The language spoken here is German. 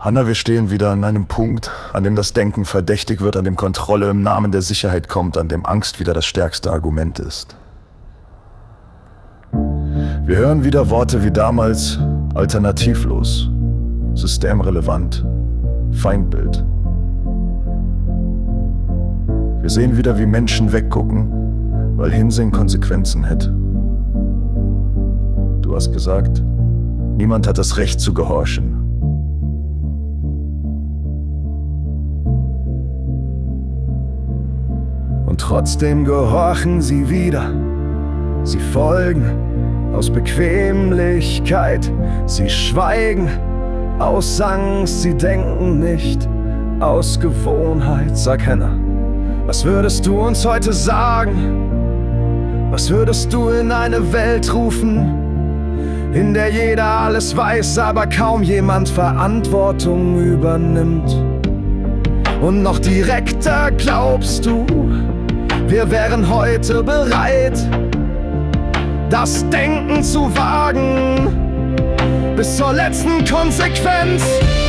Hanna, wir stehen wieder an einem Punkt, an dem das Denken verdächtig wird, an dem Kontrolle im Namen der Sicherheit kommt, an dem Angst wieder das stärkste Argument ist. Wir hören wieder Worte wie damals: alternativlos, systemrelevant, Feindbild. Wir sehen wieder, wie Menschen weggucken, weil Hinsehen Konsequenzen hätte. Du hast gesagt, niemand hat das Recht zu gehorchen. Und trotzdem gehorchen sie wieder. Sie folgen aus Bequemlichkeit. Sie schweigen aus Angst. Sie denken nicht aus Gewohnheit. Sag, Hanna, was würdest du uns heute sagen? Was würdest du in eine Welt rufen, in der jeder alles weiß, aber kaum jemand Verantwortung übernimmt? Und noch direkter glaubst du, wir wären heute bereit, das Denken zu wagen, bis zur letzten Konsequenz.